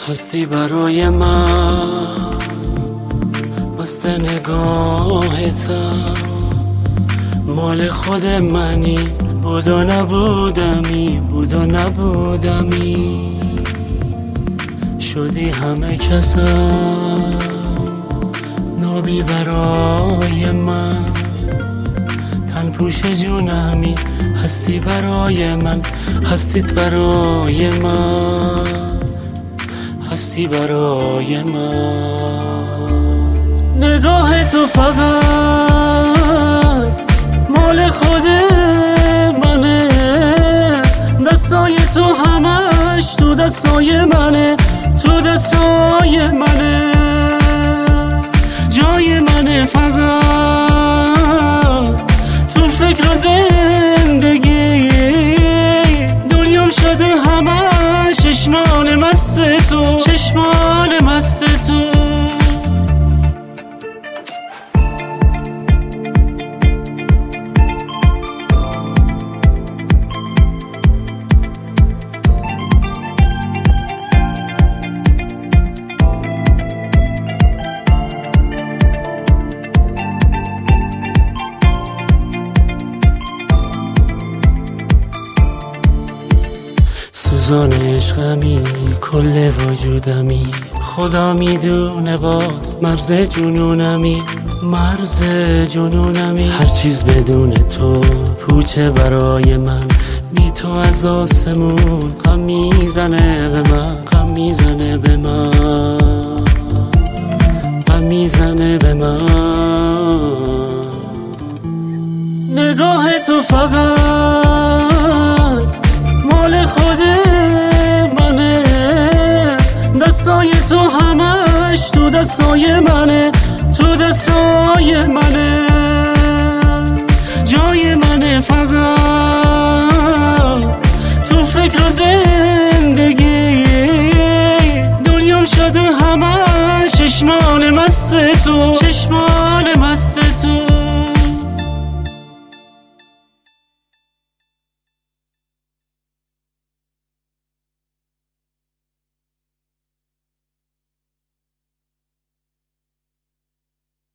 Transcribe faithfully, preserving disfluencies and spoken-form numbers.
هستی برای من مست نگاهتم، مال خود منی، بود و نبودمی، بود و نبودمی، شدی همه کسم، نابی برای من، تن پوش جونمی، هستی برای من، هستیت برای من، هستی برای من. نگاه تو فقط مال خود منه، دستای تو همش تو دستای منه، تو دستای منه، جای منه فقط تو فکر و زندگی، دنیام شده همش چشمان مست تو، چشمان مست تو. سوزان عشقمی کل وجودمی، خدا میدونه باز مرز جنونمی، مرز جنونمی، هر چیز بدون تو پوچه برای من، بی تو از آسمون غم میزنه به من، غم میزنه به من، غم میزنه به من. نگاه تو فقط مال خود منه، دستای تو همش تو دستای منه، تو دستای منه،